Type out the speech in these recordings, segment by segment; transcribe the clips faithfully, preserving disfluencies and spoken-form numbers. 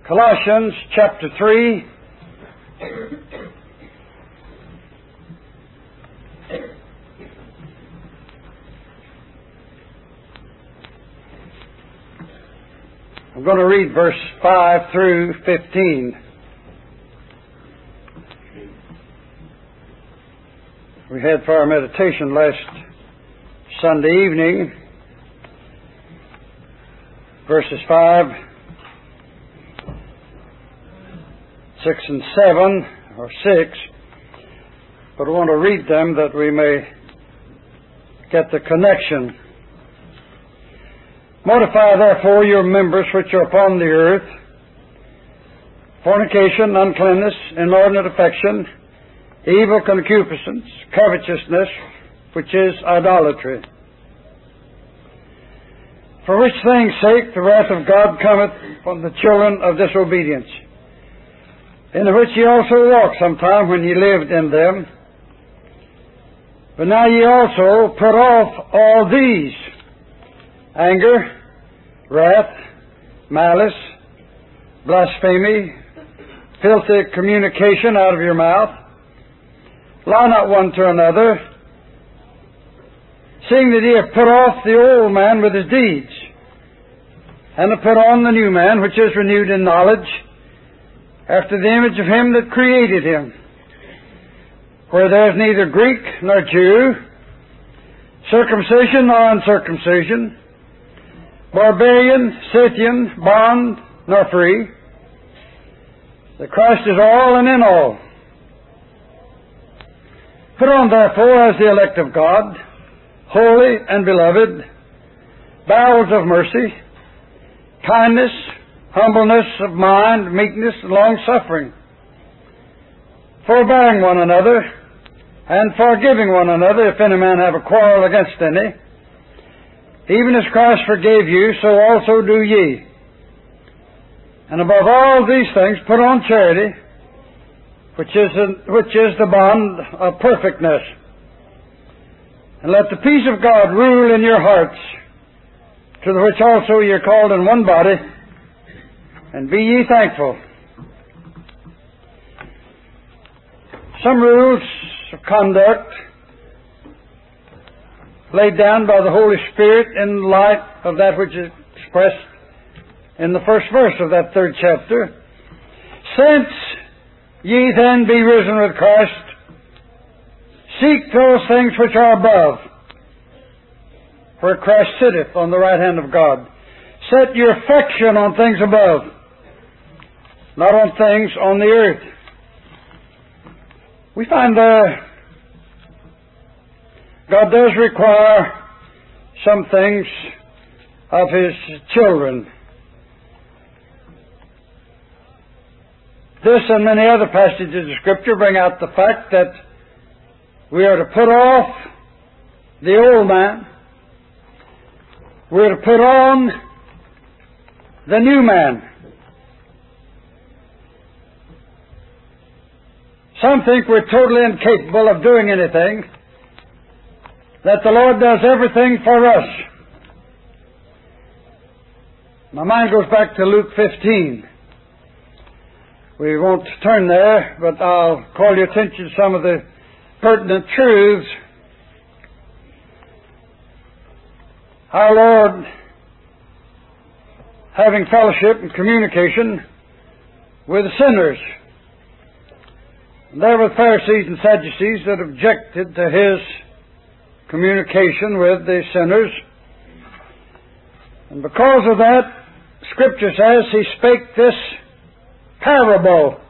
Colossians chapter three. I'm going to read verse five through fifteen. We had for our meditation last Sunday evening verses five, six and seven, or six, but I want to read them that we may get the connection. Mortify therefore your members which are upon the earth, fornication, uncleanness, inordinate affection, evil concupiscence, covetousness, which is idolatry. For which things' sake the wrath of God cometh upon the children of disobedience, in the which ye also walked sometime when ye lived in them. But now ye also put off all these: anger, wrath, malice, blasphemy, filthy communication out of your mouth. Lie not one to another, seeing that ye have put off the old man with his deeds, and have put on the new man, which is renewed in knowledge, after the image of him that created him, where there is neither Greek nor Jew, circumcision nor uncircumcision, barbarian, Scythian, bond nor free, that Christ is all and in all. Put on therefore as the elect of God, holy and beloved, bowels of mercy, kindness, humbleness of mind, meekness, long-suffering, forbearing one another, and forgiving one another, if any man have a quarrel against any. Even as Christ forgave you, so also do ye. And above all these things put on charity, which is, a, which is the bond of perfectness. And let the peace of God rule in your hearts, to the which also ye are called in one body, and be ye thankful. Some rules of conduct laid down by the Holy Spirit in light of that which is expressed in the first verse of that third chapter. Since ye then be risen with Christ, seek those things which are above, where Christ sitteth on the right hand of God. Set your affection on things above, not on things on the earth. We find there God does require some things of His children. This and many other passages of Scripture bring out the fact that we are to put off the old man. We are to put on the new man. Some think we're totally incapable of doing anything, that the Lord does everything for us. My mind goes back to Luke fifteen. We won't turn there, but I'll call your attention to some of the pertinent truths. Our Lord, having fellowship and communication with sinners. And there were Pharisees and Sadducees that objected to His communication with the sinners. And because of that, Scripture says He spake this parable.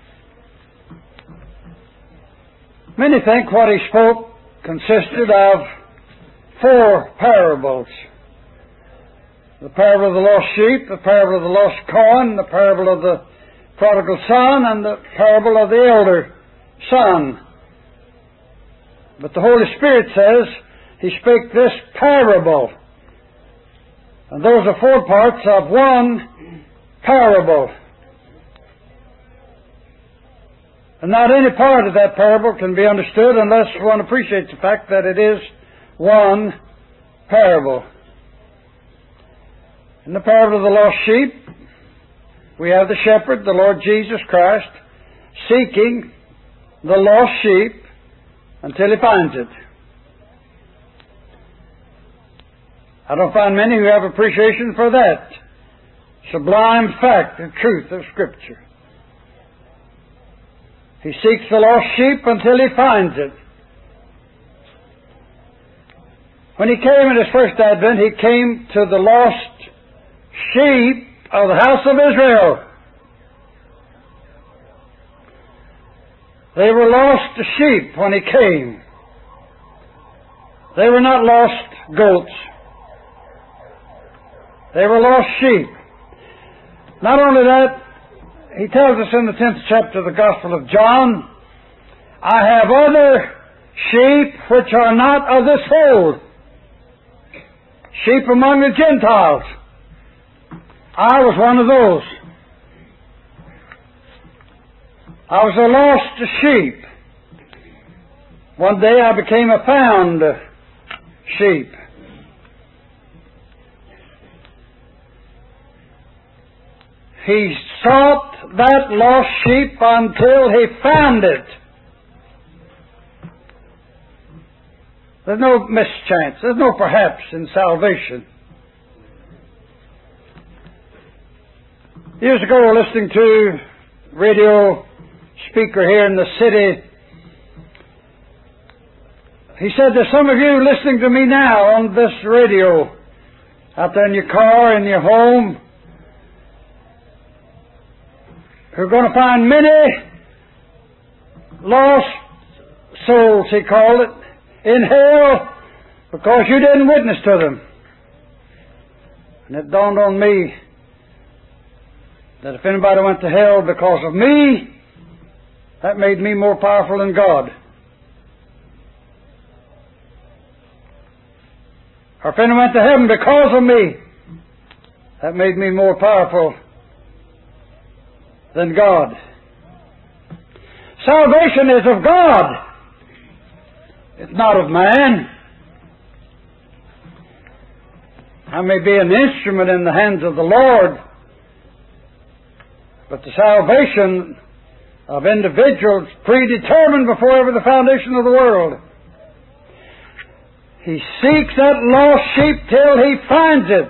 Many think what He spoke consisted of four parables. The parable of the lost sheep, the parable of the lost coin, the parable of the prodigal son, and the parable of the elder son. But the Holy Spirit says He spake this parable. And those are four parts of one parable. And not any part of that parable can be understood unless one appreciates the fact that it is one parable. In the parable of the lost sheep, we have the shepherd, the Lord Jesus Christ, seeking the lost sheep until He finds it. I don't find many who have appreciation for that sublime fact and truth of Scripture. He seeks the lost sheep until He finds it. When He came in His first advent, He came to the lost sheep of the house of Israel. They were lost sheep when He came. They were not lost goats. They were lost sheep. Not only that, He tells us in the tenth chapter of the Gospel of John, I have other sheep which are not of this fold. Sheep among the Gentiles. I was one of those. I was a lost sheep. One day I became a found sheep. He sought that lost sheep until He found it. There's no mischance. There's no perhaps in salvation. Years ago, listening to a radio speaker here in the city, he said, there's some of you listening to me now on this radio, out there in your car, in your home, who are going to find many lost souls, he called it, in hell because you didn't witness to them. And it dawned on me that if anybody went to hell because of me, that made me more powerful than God. Or if anyone went to heaven because of me, that made me more powerful than God. Salvation is of God. It's not of man. I may be an instrument in the hands of the Lord, but the salvation of individuals predetermined before ever the foundation of the world. He seeks that lost sheep till He finds it.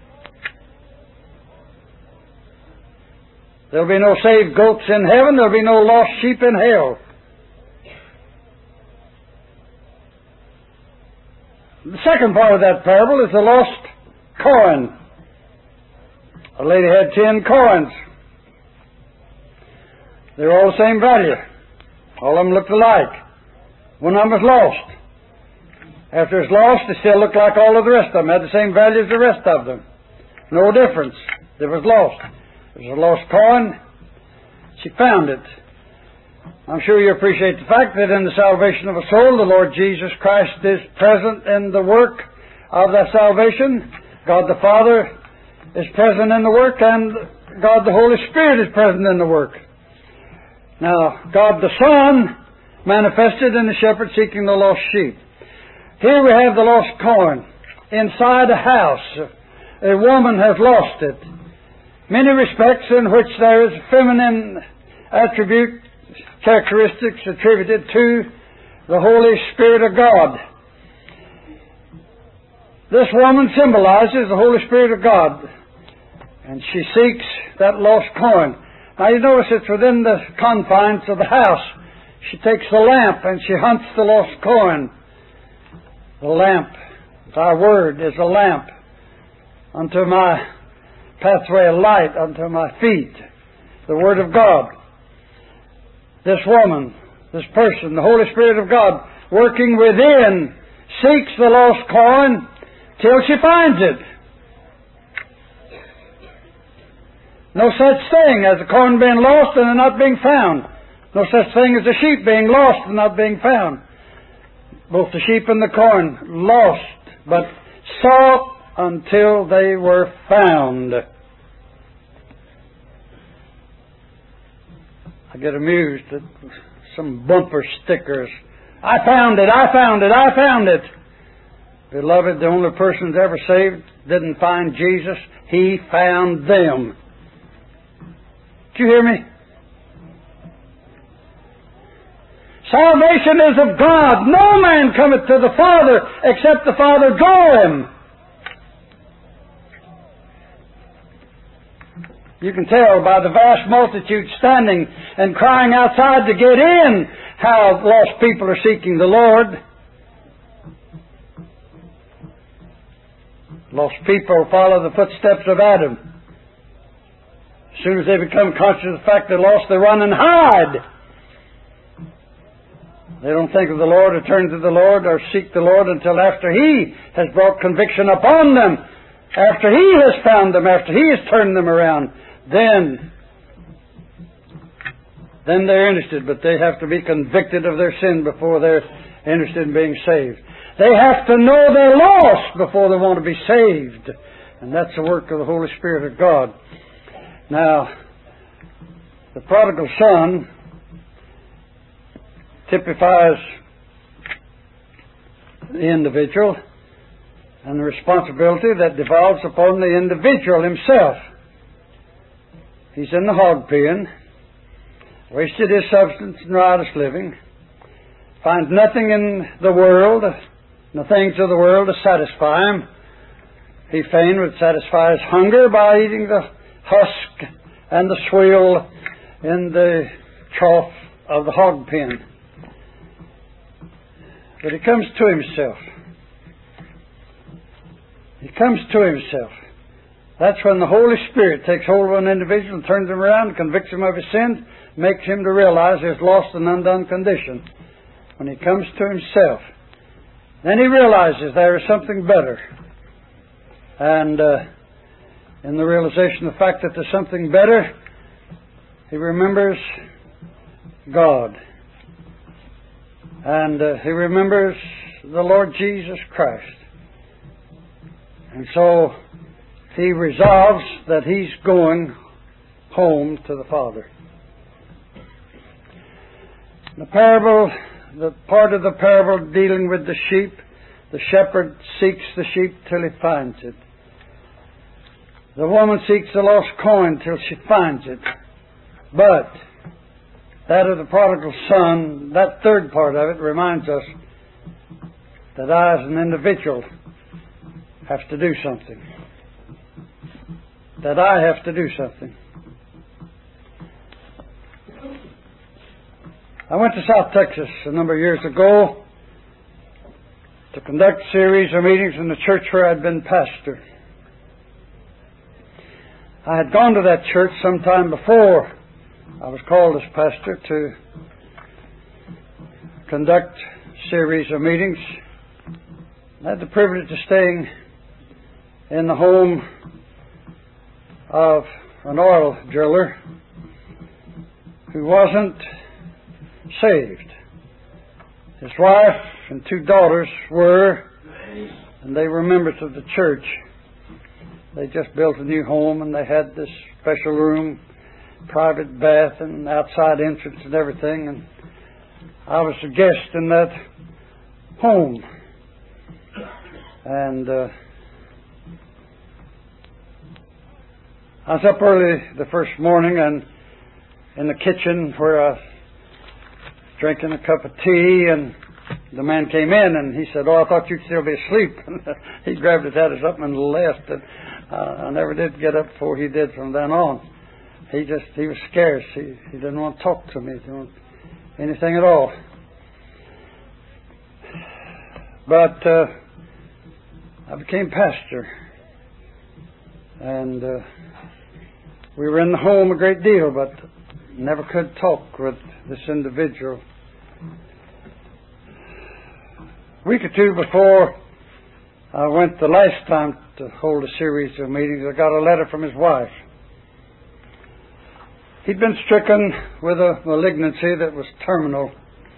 There'll be no saved goats in heaven. There'll be no lost sheep in hell. The second part of that parable is the lost coin. A lady had ten coins. They were all the same value. All of them looked alike. One of them was lost. After it's lost, they still looked like all of the rest of them. Had the same value as the rest of them. No difference. It was lost. It was a lost coin. She found it. I'm sure you appreciate the fact that in the salvation of a soul, the Lord Jesus Christ is present in the work of that salvation. God the Father is present in the work, and God the Holy Spirit is present in the work. Now, God the Son manifested in the shepherd seeking the lost sheep. Here we have the lost coin. Inside a house, a woman has lost it. Many respects in which there is feminine attribute, characteristics attributed to the Holy Spirit of God. This woman symbolizes the Holy Spirit of God, and she seeks that lost coin. Now you notice it's within the confines of the house. She takes the lamp and she hunts the lost coin. The lamp, Thy word, is a lamp unto my pathway, a light unto my feet. The Word of God. This woman, this person, the Holy Spirit of God, working within, seeks the lost coin till she finds it. No such thing as a coin being lost and not being found. No such thing as a sheep being lost and not being found. Both the sheep and the coin lost, but sought until they were found. I get amused at some bumper stickers. I found it, I found it, I found it. Beloved, the only person that's ever saved didn't find Jesus. He found them. Did you hear me? Salvation is of God. No man cometh to the Father except the Father draw him. You can tell by the vast multitude standing and crying outside to get in how lost people are seeking the Lord. Lost people follow the footsteps of Adam. As soon as they become conscious of the fact they're lost, they run and hide. They don't think of the Lord or turn to the Lord or seek the Lord until after He has brought conviction upon them, after He has found them, after He has turned them around. Then, then they're interested, but they have to be convicted of their sin before they're interested in being saved. They have to know they're lost before they want to be saved. And that's the work of the Holy Spirit of God. Now, the prodigal son typifies the individual and the responsibility that devolves upon the individual himself. He's in the hog pen, wasted his substance in riotous living, finds nothing in the world, the things of the world to satisfy him. He fain would satisfy his hunger by eating the husk and the swill in the trough of the hog pen. But he comes to himself. He comes to himself. That's when the Holy Spirit takes hold of an individual and turns him around, convicts him of his sins, makes him to realize his lost and undone condition. When he comes to himself, then he realizes there is something better. And uh, in the realization of the fact that there's something better, he remembers God. And uh, he remembers the Lord Jesus Christ. And so he resolves that he's going home to the Father. The parable, the part of the parable dealing with the sheep, the shepherd seeks the sheep till he finds it. The woman seeks the lost coin till she finds it. But that of the prodigal son, that third part of it reminds us that I as an individual have to do something. That I have to do something. I went to South Texas a number of years ago to conduct a series of meetings in the church where I'd been pastor. I had gone to that church sometime before I was called as pastor to conduct a series of meetings. I had the privilege of staying in the home of an oil driller who wasn't saved. His wife and two daughters were, and they were members of the church. They just built a new home and they had this special room, private bath and outside entrance and everything, and I was a guest in that home. And uh, I was up early the first morning and in the kitchen where I was drinking a cup of tea, and the man came in and he said, "Oh, I thought you'd still be asleep." He grabbed his hat or something and left, and uh, I never did get up before he did from then on. He just, he was scarce. He, he didn't want to talk to me. He didn't want anything at all. But uh, I became pastor, and uh, we were in the home a great deal, but never could talk with this individual. A week or two before I went the last time to hold a series of meetings, I got a letter from his wife. He'd been stricken with a malignancy that was terminal,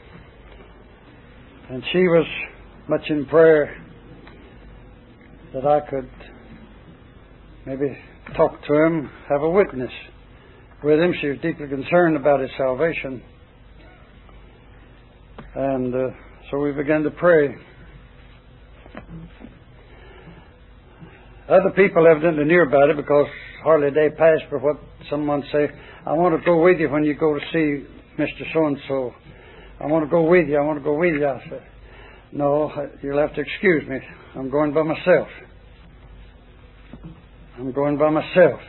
and she was much in prayer that I could maybe talk to him, have a witness with him. She was deeply concerned about his salvation. And uh, so we began to pray. Other people evidently knew about it because hardly a day passed but what someone say, I want to go with you when you go to see Mister So-and-so. I want to go with you. I want to go with you. I said, no, you'll have to excuse me. I'm going by myself. I'm going by myself.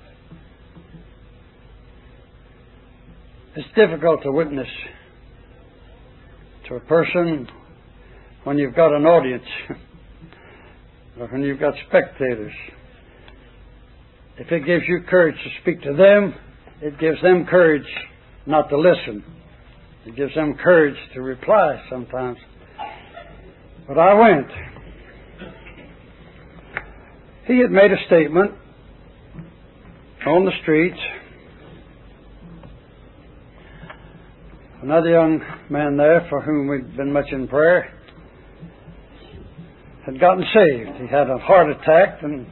It's difficult to witness to a person when you've got an audience or when you've got spectators. If it gives you courage to speak to them, it gives them courage not to listen. It gives them courage to reply sometimes. But I went. He had made a statement on the street. Another young man there, for whom we'd been much in prayer, had gotten saved. He had a heart attack and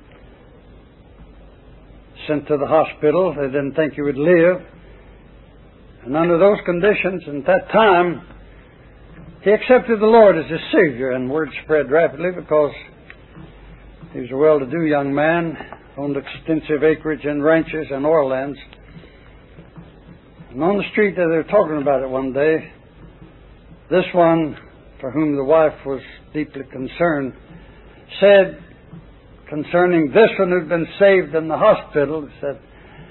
sent to the hospital. They didn't think he would live. And under those conditions, and at that time, he accepted the Lord as his Savior, and word spread rapidly because he was a well-to-do young man, owned extensive acreage and ranches and oil lands. And on the street, they were talking about it one day. This one, for whom the wife was deeply concerned, said concerning this one who'd been saved in the hospital, he said,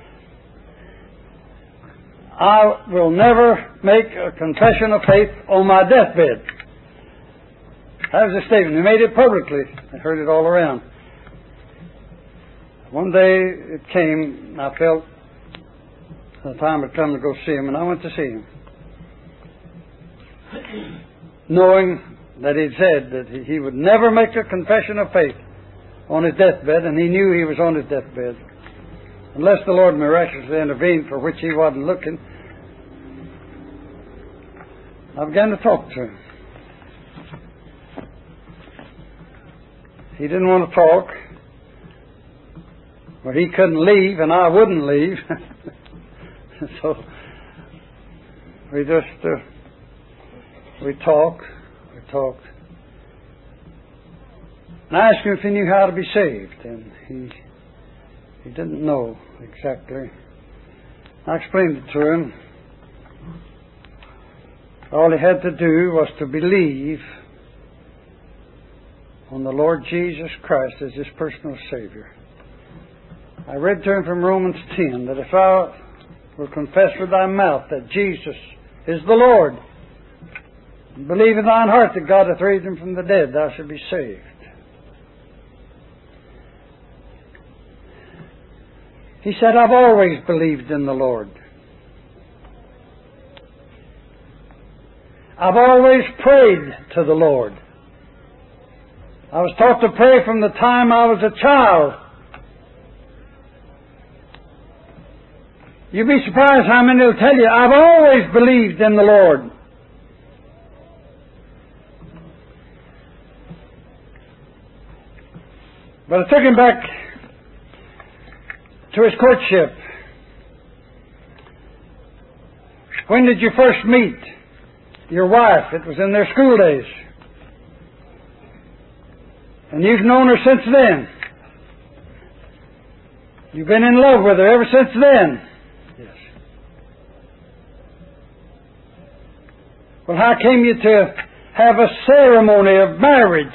I will never make a confession of faith on my deathbed. That was a statement. He made it publicly. I heard it all around. One day it came, and I felt the time had come to go see him, and I went to see him. Knowing that he'd said that he would never make a confession of faith on his deathbed, and he knew he was on his deathbed. Unless the Lord miraculously intervened, for which he wasn't looking, I began to talk to him. He didn't want to talk. Well, he couldn't leave, and I wouldn't leave. So we just uh, we talked, we talked. And I asked him if he knew how to be saved, and he he didn't know exactly. I explained it to him. All he had to do was to believe on the Lord Jesus Christ as his personal Savior. I read to him from Romans ten that if thou wilt confess with thy mouth that Jesus is the Lord, and believe in thine heart that God hath raised him from the dead, thou shalt be saved. He said, I've always believed in the Lord. I've always prayed to the Lord. I was taught to pray from the time I was a child. You'd be surprised how many will tell you, I've always believed in the Lord. But I took him back to his courtship. When did you first meet your wife? It was in their school days. And you've known her since then. You've been in love with her ever since then. Yes. Well, how came you to have a ceremony of marriage?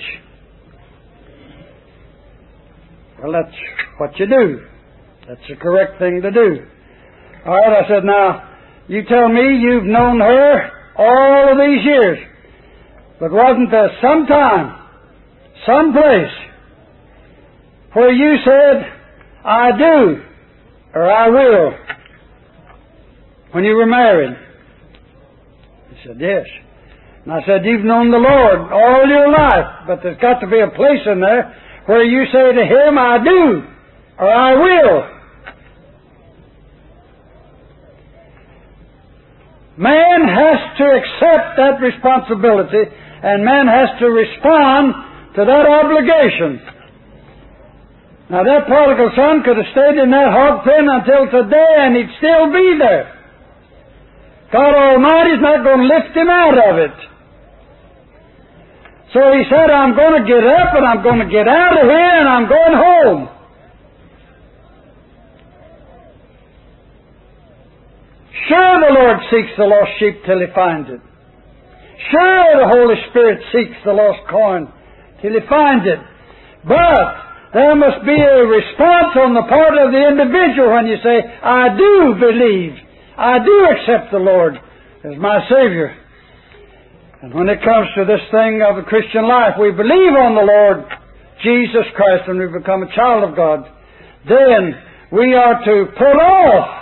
Well, that's what you do. That's the correct thing to do. All right, I said, now, you tell me you've known her all of these years, but wasn't there some time, some place, where you said, I do, or I will, when you were married? He said, yes. And I said, you've known the Lord all your life, but there's got to be a place in there where you say to Him, I do, or I will. Man has to accept that responsibility, and man has to respond to that obligation. Now, that prodigal son could have stayed in that hog pen until today, and he'd still be there. God Almighty's not going to lift him out of it. So he said, I'm going to get up, and I'm going to get out of here, and I'm going home. Sure, the Lord seeks the lost sheep till He finds it. Sure, the Holy Spirit seeks the lost coin till He finds it. But there must be a response on the part of the individual when you say, I do believe, I do accept the Lord as my Savior. And when it comes to this thing of the Christian life, we believe on the Lord Jesus Christ and we become a child of God. Then we are to put off.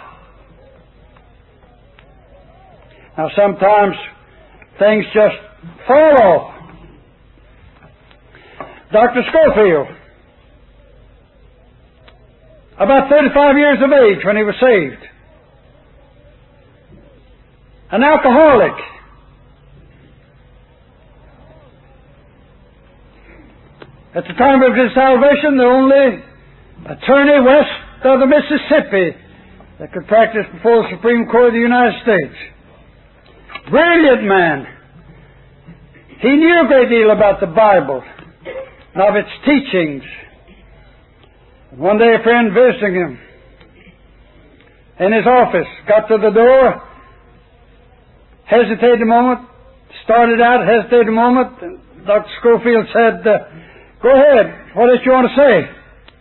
Now sometimes things just fall off. Doctor Scofield, about thirty-five years of age when he was saved, an alcoholic. At the time of his salvation, the only attorney west of the Mississippi that could practice before the Supreme Court of the United States. Brilliant man. He knew a great deal about the Bible and of its teachings. One day a friend visiting him in his office got to the door, hesitated a moment, started out, hesitated a moment, and Doctor Scofield said, uh, go ahead, what did you want to say?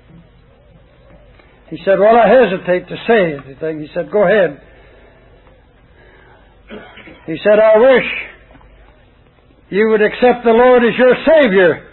He said, well, I hesitate to say anything. He said, go ahead. He said, I wish you would accept the Lord as your Savior.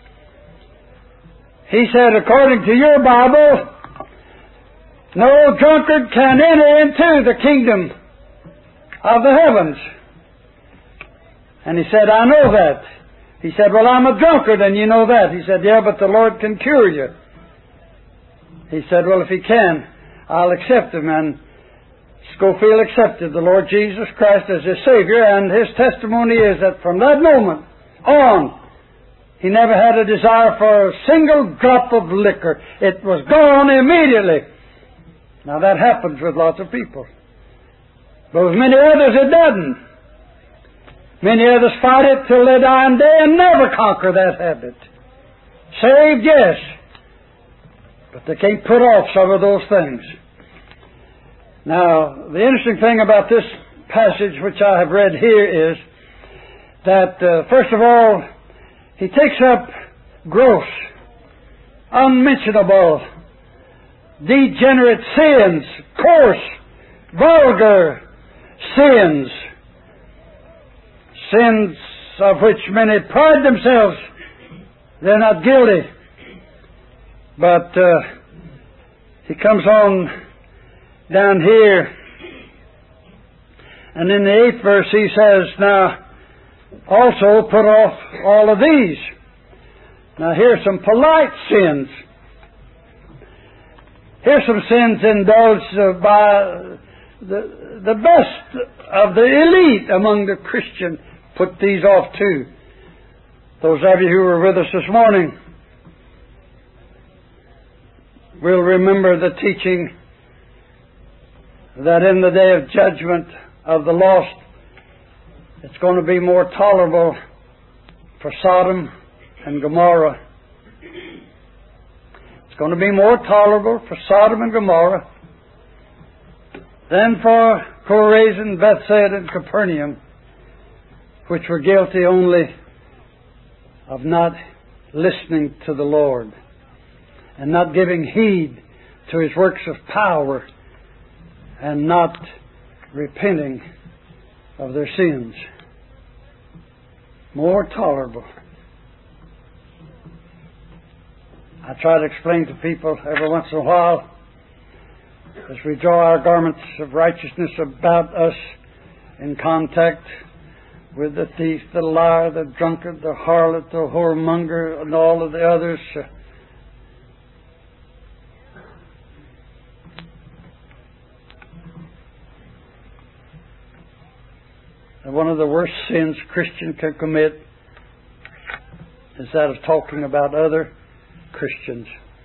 He said, according to your Bible, no drunkard can enter into the kingdom of the heavens. And he said, I know that. He said, well, I'm a drunkard and you know that. He said, yeah, but the Lord can cure you. He said, well, if He can, I'll accept Him. And Scofield accepted the Lord Jesus Christ as his Savior, and his testimony is that from that moment on, he never had a desire for a single drop of liquor. It was gone immediately. Now that happens with lots of people. But with many others it doesn't. Many others fight it till they die and day and never conquer that habit. Saved, yes. But they can't put off some of those things. Now, the interesting thing about this passage which I have read here is that, uh, first of all, he takes up gross, unmentionable, degenerate sins, coarse, vulgar sins, sins of which many pride themselves they're not guilty. But uh, he comes on down here, and in the eighth verse he says, now, also put off all of these. Now here's some polite sins. Here's some sins indulged uh, by the, the best of the elite among the Christians. Put these off too. Those of you who were with us this morning will remember the teaching that in the day of judgment of the lost, it's going to be more tolerable for Sodom and Gomorrah. It's going to be more tolerable for Sodom and Gomorrah than for Chorazin, Bethsaida, and Capernaum, which were guilty only of not listening to the Lord and not giving heed to His works of power and not repenting of their sins. More tolerable. I try to explain to people every once in a while, as we draw our garments of righteousness about us in contact with the thief, the liar, the drunkard, the harlot, the whoremonger, and all of the others. And one of the worst sins a Christian can commit is that of talking about other Christians.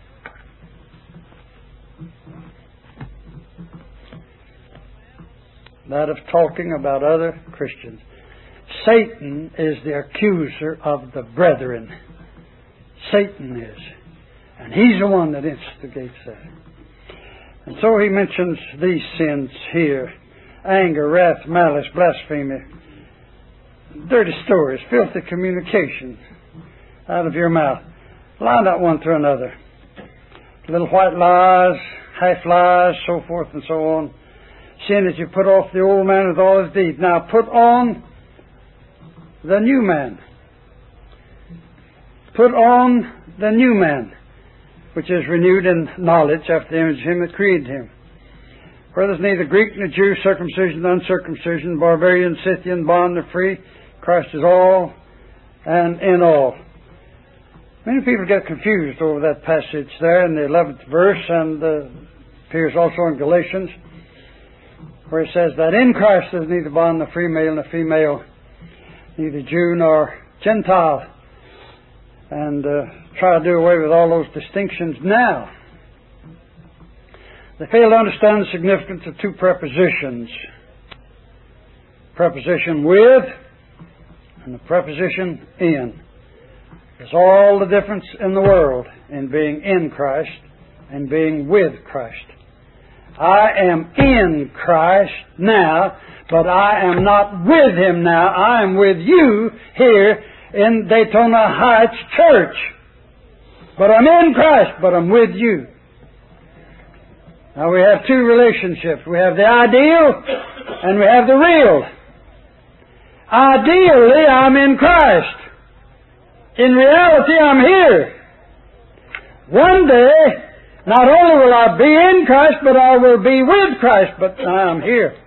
That of talking about other Christians. Satan is the accuser of the brethren. Satan is. And he's the one that instigates that. And so he mentions these sins here. anger, wrath, malice, blasphemy, dirty stories, filthy communications out of your mouth. Lie not one to another. Little white lies, half lies, so forth and so on. Seeing that you put off the old man with all his deeds. Now put on the new man. Put on the new man, which is renewed in knowledge after the image of him that created him. Where there's neither Greek nor Jew, circumcision nor uncircumcision, barbarian, Scythian, bond nor free, Christ is all and in all. Many people get confused over that passage there in the eleventh verse, and uh, appears also in Galatians, where it says that in Christ there's neither bond nor free male nor female, neither Jew nor Gentile, and uh, try to do away with all those distinctions now. They fail to understand the significance of two prepositions. Preposition with and the preposition in. There's all the difference in the world in being in Christ and being with Christ. I am in Christ now, but I am not with Him now. I am with you here in Daytona Heights Church. But I'm in Christ, but I'm with you. Now we have two relationships. We have the ideal and we have the real. Ideally, I'm in Christ. In reality, I'm here. One day, not only will I be in Christ, but I will be with Christ, but I'm here.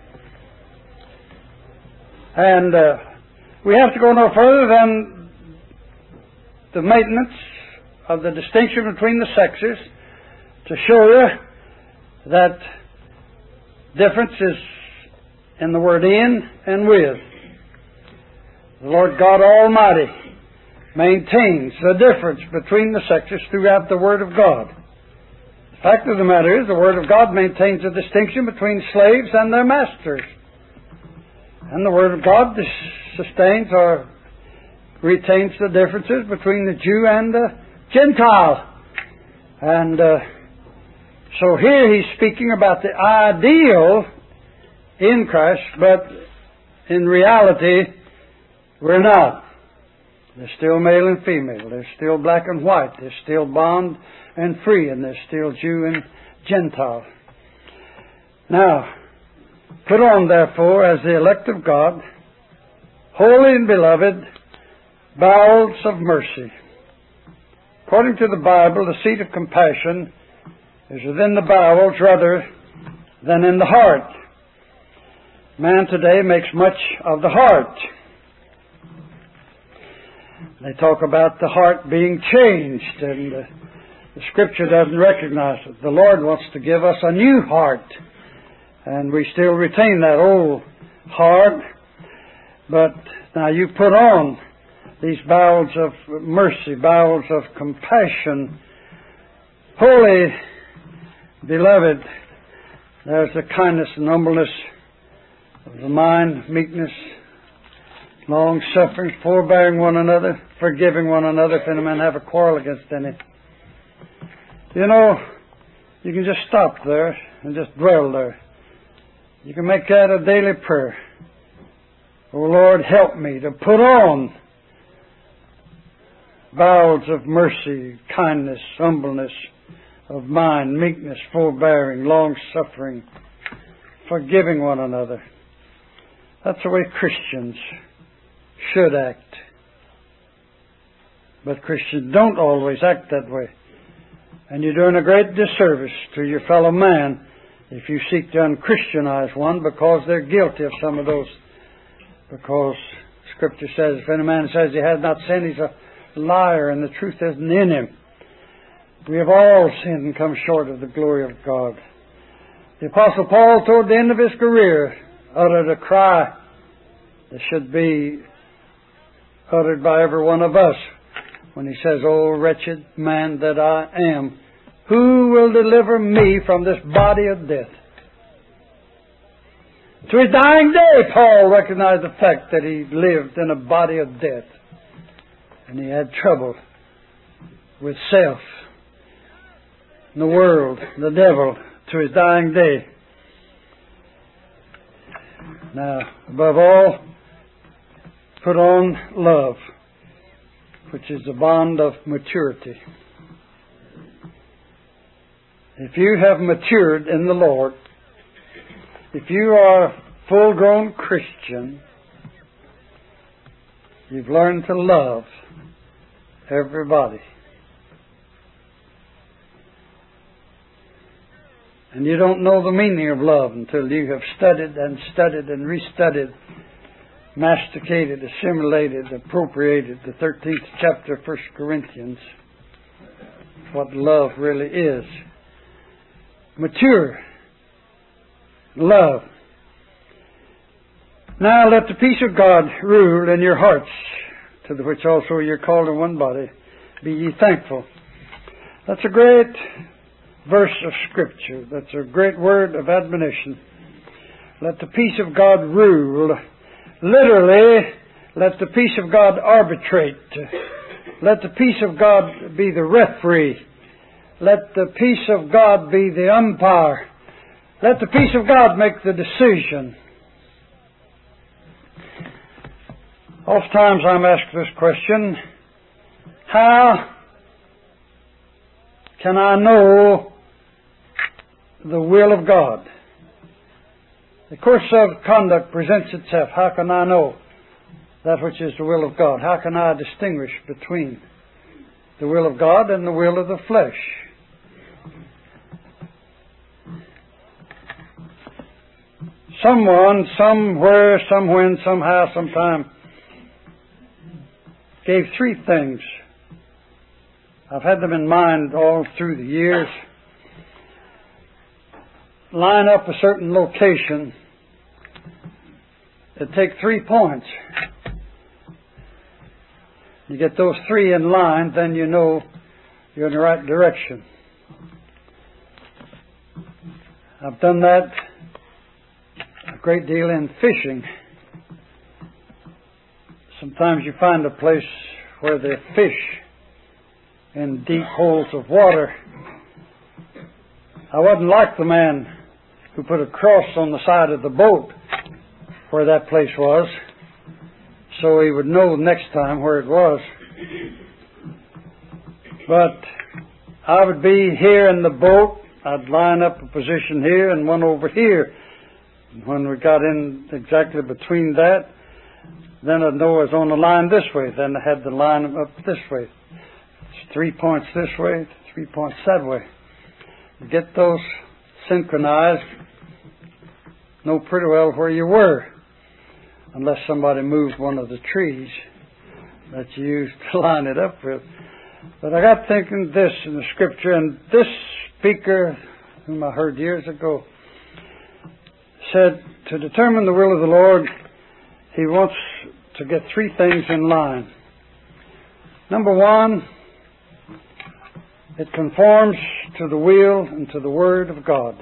And uh, we have to go no further than the maintenance of the distinction between the sexes to show you that difference is in the word in and with. The Lord God Almighty maintains the difference between the sexes throughout the Word of God. The fact of the matter is, the Word of God maintains a distinction between slaves and their masters. And the Word of God sustains or retains the differences between the Jew and the Gentile. And uh, so here he's speaking about the ideal in Christ, but in reality, we're not. There's still male and female. There's still black and white. There's still bond and free. And there's still Jew and Gentile. Now, put on, therefore, as the elect of God, holy and beloved, bowels of mercy. According to the Bible, the seat of compassion is within the bowels rather than in the heart. Man today makes much of the heart. They talk about the heart being changed, and the, the Scripture doesn't recognize it. The Lord wants to give us a new heart, and we still retain that old heart. But now you put on these bowels of mercy, bowels of compassion. Holy, beloved, there's the kindness and humbleness of the mind, meekness, long-suffering, forbearing one another, forgiving one another if any man have a quarrel against any. You know, you can just stop there and just dwell there. You can make that a daily prayer. Oh Lord, help me to put on bowels of mercy, kindness, humbleness of mind, meekness, forbearing, long-suffering, forgiving one another. That's the way Christians should act. But Christians don't always act that way. And you're doing a great disservice to your fellow man if you seek to unchristianize one because they're guilty of some of those. Because Scripture says, if any man says he has not sinned, he's a liar and the truth isn't in him. We have all sinned and come short of the glory of God. The Apostle Paul, toward the end of his career, uttered a cry that should be uttered by every one of us when he says, "O wretched man that I am, who will deliver me from this body of death?" To his dying day, Paul recognized the fact that he lived in a body of death. And he had trouble with self, the world, the devil, to his dying day. Now, above all, put on love, which is the bond of maturity. If you have matured in the Lord, if you are a full-grown Christian, you've learned to love everybody. And you don't know the meaning of love until you have studied and studied and restudied, masticated, assimilated, appropriated the thirteenth chapter of First Corinthians, what love really is. Mature love. Now let the peace of God rule in your hearts, to the which also you're called in one body. Be ye thankful. That's a great verse of Scripture. That's a great word of admonition. Let the peace of God rule. Literally, let the peace of God arbitrate. Let the peace of God be the referee. Let the peace of God be the umpire. Let the peace of God make the decision. Oftentimes I'm asked this question: how can I know the will of God? The course of conduct presents itself. How can I know that which is the will of God? How can I distinguish between the will of God and the will of the flesh? Someone, somewhere, somewhen, somehow, sometime gave three things. I've had them in mind all through the years. Line up a certain location. It'd take three points. You get those three in line, then you know you're in the right direction. I've done that a great deal in fishing. Sometimes you find a place where they fish in deep holes of water. I wasn't like the man who put a cross on the side of the boat where that place was, so he would know next time where it was. But I would be here in the boat. I'd line up a position here and one over here. When we got in exactly between that, then I'd know I was on the line this way. Then I had the line up this way. It's three points this way, three points that way. You get those synchronized, know pretty well where you were, unless somebody moved one of the trees that you used to line it up with. But I got thinking this in the Scripture, and this speaker, whom I heard years ago, said to determine the will of the Lord, He wants to get three things in line. Number one, it conforms to the will and to the Word of God.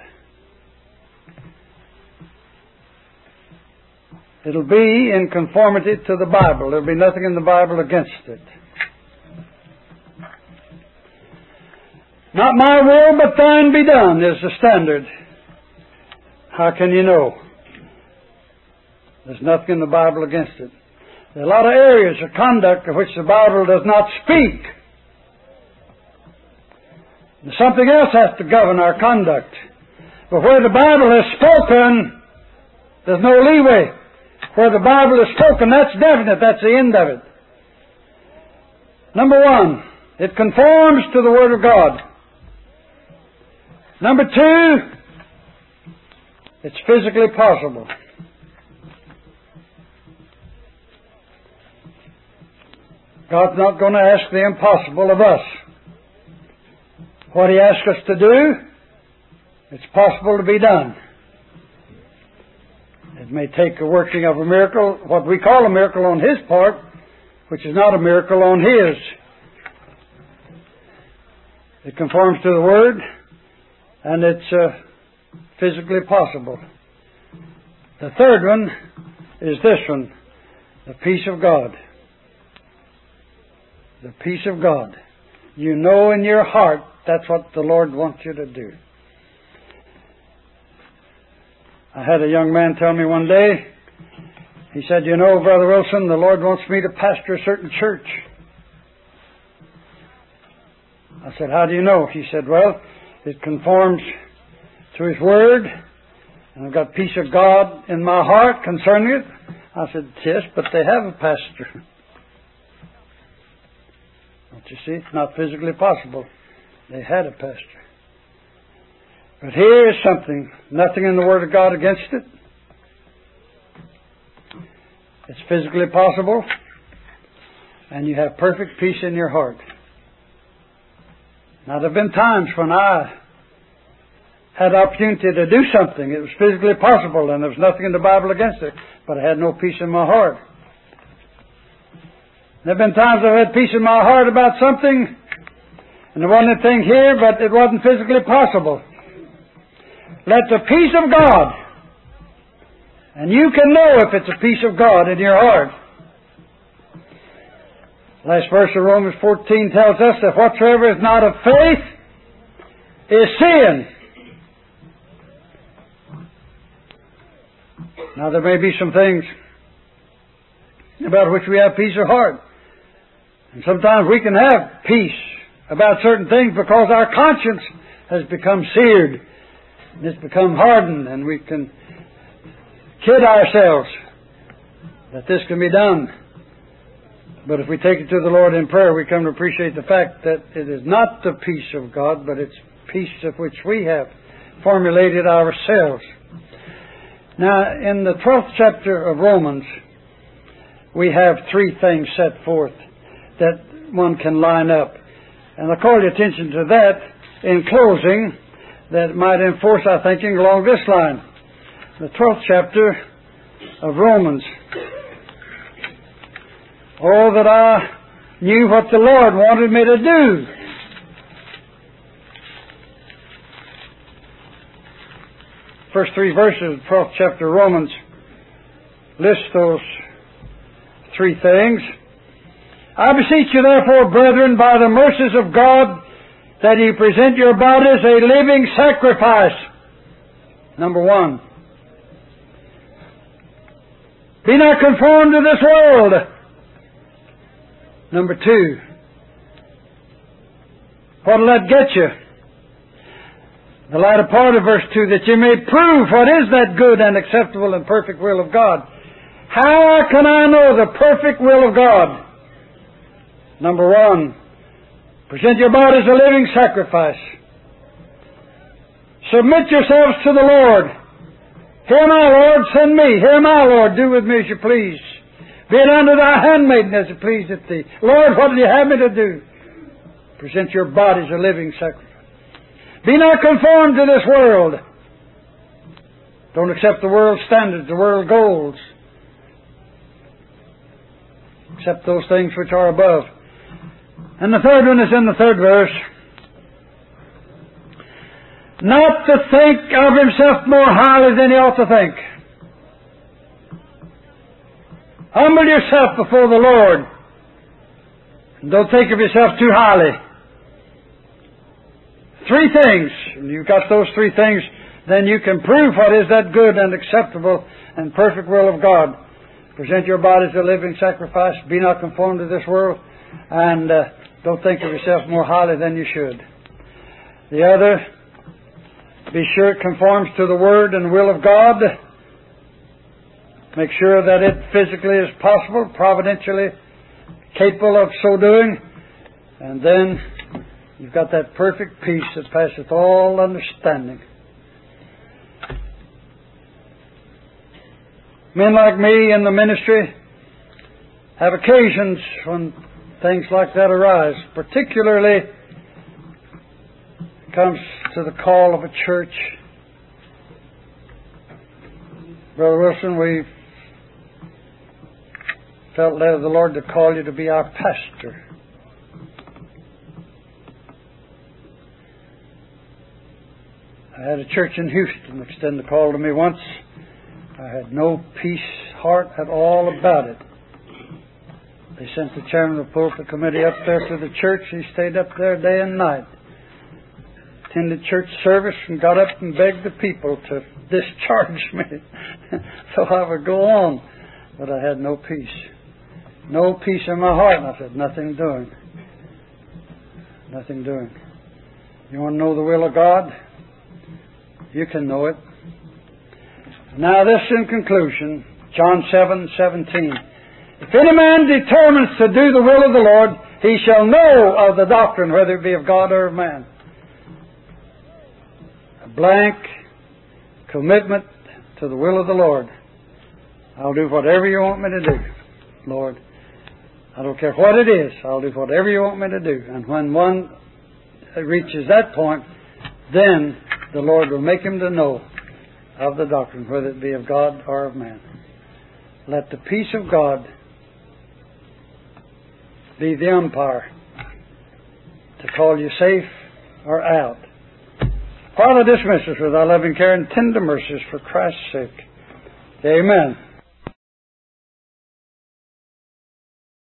It'll be in conformity to the Bible. There'll be nothing in the Bible against it. Not my will, but thine be done is the standard. How can you know? There's nothing in the Bible against it. There are a lot of areas of conduct of which the Bible does not speak. And something else has to govern our conduct. But where the Bible has spoken, there's no leeway. Where the Bible has spoken, that's definite. That's the end of it. Number one, it conforms to the Word of God. Number two, it's physically possible. God's not going to ask the impossible of us. What He asks us to do, it's possible to be done. It may take a working of a miracle, what we call a miracle on His part, which is not a miracle on His. It conforms to the Word, and it's uh, physically possible. The third one is this one, the peace of God. The peace of God. You know in your heart that's what the Lord wants you to do. I had a young man tell me one day, He said, you know, Brother Wilson, the Lord wants me to pastor a certain church. I said, how do you know? He said, well, it conforms to His Word, and I've got peace of God in my heart concerning it. I said, yes, but they have a pastor. Don't you see? It's not physically possible. They had a pastor. But here is something, nothing in the Word of God against it. It's physically possible, and you have perfect peace in your heart. Now, there have been times when I had the opportunity to do something. It was physically possible, and there was nothing in the Bible against it, but I had no peace in my heart. There have been times I've had peace in my heart about something, and there wasn't anything here, but it wasn't physically possible. Let the peace of God, and you can know if it's a peace of God in your heart. Last verse of Romans fourteen tells us that whatsoever is not of faith is sin. Now there may be some things about which we have peace of heart. And sometimes we can have peace about certain things because our conscience has become seared. And it's become hardened, and we can kid ourselves that this can be done. But if we take it to the Lord in prayer, we come to appreciate the fact that it is not the peace of God, but it's peace of which we have formulated ourselves. Now, in the twelfth chapter of Romans, we have three things set forth that one can line up. And I call your attention to that in closing that might enforce our thinking along this line. The twelfth chapter of Romans. Oh, that I knew what the Lord wanted me to do. First three verses of the twelfth chapter of Romans list those three things. I beseech you therefore, brethren, by the mercies of God, that ye present your bodies a living sacrifice. Number one. Be not conformed to this world. Number two. What'll that get you? The latter part of verse two, that you may prove what is that good and acceptable and perfect will of God. How can I know the perfect will of God? Number one, present your body as a living sacrifice. Submit yourselves to the Lord. Here am I, Lord, send me. Here am I, Lord, do with me as you please. Be it unto thy handmaiden as it pleaseth thee. Lord, what do you have me to do? Present your body as a living sacrifice. Be not conformed to this world. Don't accept the world's standards, the world's goals. Accept those things which are above. And the third one is in the third verse. Not to think of himself more highly than he ought to think. Humble yourself before the Lord. And don't think of yourself too highly. Three things. When you've got those three things, then you can prove what is that good and acceptable and perfect will of God. Present your body as a living sacrifice. Be not conformed to this world. And uh, don't think of yourself more highly than you should. The other, be sure it conforms to the Word and will of God. Make sure that it physically is possible, providentially capable of so doing. And then you've got that perfect peace that passeth all understanding. Men like me in the ministry have occasions when things like that arise. Particularly it comes to the call of a church. Brother Wilson, we've felt led of the Lord to call you to be our pastor. I had a church in Houston extend the call to me once. I had no peace, heart at all about it. They sent the chairman of the pulpit committee up there to the church. He stayed up there day and night. Attended church service and got up and begged the people to discharge me so I would go on. But I had no peace. No peace in my heart. And I said, nothing doing. Nothing doing. You want to know the will of God? You can know it. Now this in conclusion, John seven seventeen. If any man determines to do the will of the Lord, he shall know of the doctrine, whether it be of God or of man. A blank commitment to the will of the Lord. I'll do whatever you want me to do, Lord. I don't care what it is. I'll do whatever you want me to do. And when one reaches that point, then the Lord will make him to know of the doctrine, whether it be of God or of man. Let the peace of God be the umpire to call you safe or out. Father, dismiss us with thy loving care and tender mercies for Christ's sake. Amen.